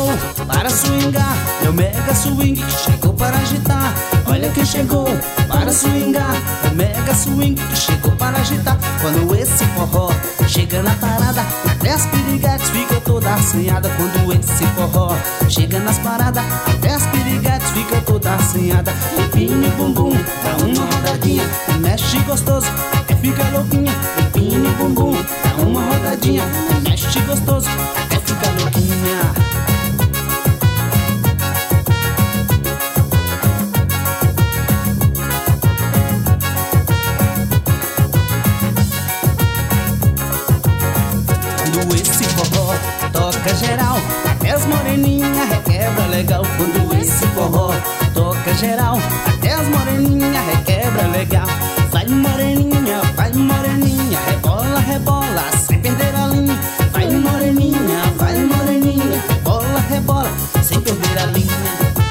chegou para swingar, é o mega swing que chegou para agitar. Olha quem chegou para swingar, é o mega swing que chegou para agitar. Quando esse forró chega na parada, até as piriguetes ficam toda assanhada. Quando esse forró chega nas paradas, até as piriguetes ficam toda assanhada. Empine o bumbum, dá uma rodadinha, mexe gostoso, até fica louquinha. Empine o bumbum, dá uma rodadinha, mexe gostoso, até fica louquinha. Quando esse forró toca geral, até as moreninhas requebra legal. Quando esse forró toca geral, até as moreninhas requebra legal. Vai moreninha, rebola, rebola, sem perder a linha. Vai moreninha, rebola, rebola, sem perder a linha.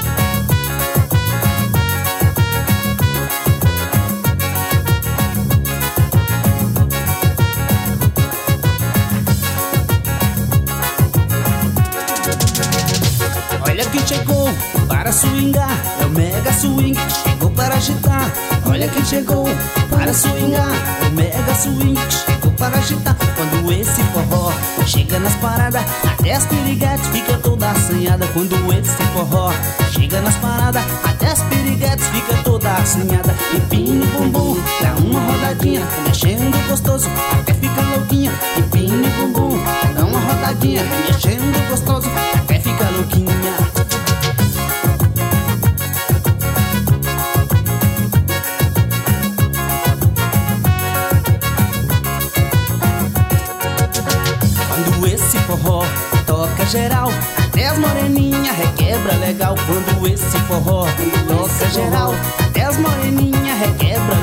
Olha quem chegou para swingar, é o mega swing que chegou para agitar. Olha quem chegou para swingar, é o mega swing que chegou para agitar. Quando esse forró chega nas paradas, até as piriguetes ficam toda assanhada. Quando esse forró chega nas paradas, até as piriguetes ficam toda assanhada. Empine o bumbum, dá uma rodadinha, mexendo gostoso, até fica louquinha. Empine o bumbum, dá uma rodadinha, mexendo gostoso, até fica louquinha. Quando esse forró toca geral, até as moreninhas requebra legal. Quando esse forró toca geral, até as moreninhas requebra